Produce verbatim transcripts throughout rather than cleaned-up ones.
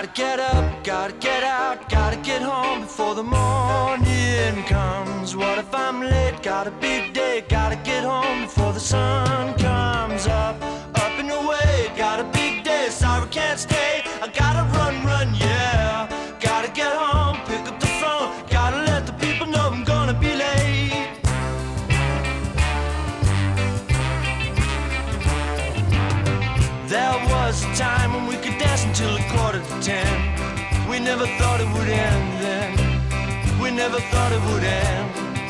Gotta get up, gotta get out, gotta get home before the morning comes. What if I'm late? Got a big day, gotta get home before the sun comes up. Up and away, got a big day, sorry can't stay. I gotta run, run, yeah. Gotta get home, pick up the phone, gotta let the people know I'm gonna be late. There was a time when we could dance until a quarter to ten. We never thought it would end then. We never thought it would end.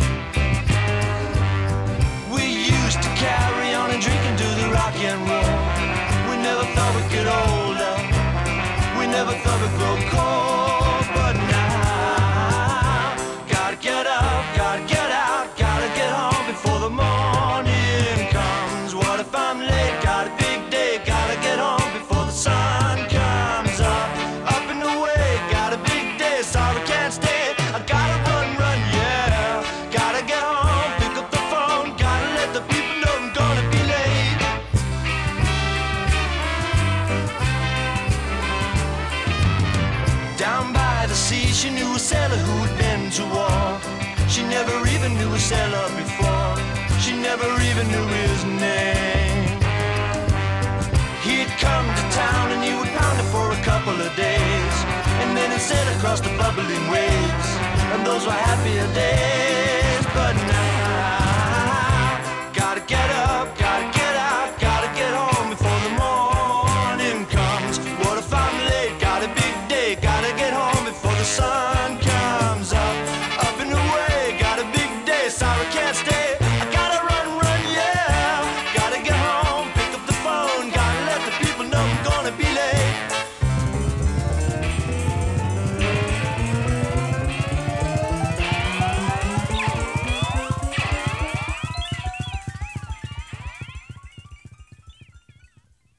We used to carry on and drink and do the rock and roll. We never thought we'd get older. We never thought we'd grow cold. But now, gotta get up, gotta get out, gotta get home before the morning comes. What if I'm late? Got a big day, gotta get home before the sun comes up. Up and away, got a big day, sorry can't stay. I gotta run, run, yeah. Gotta get home, pick up the phone, gotta let the people know I'm gonna be late. Down by the sea, she knew a sailor who had been to war. She never even knew a sailor before. She never even knew his name. He'd come to town and he would pound it for a couple of days, and then he'd sail across the bubbling waves, and those were happier days.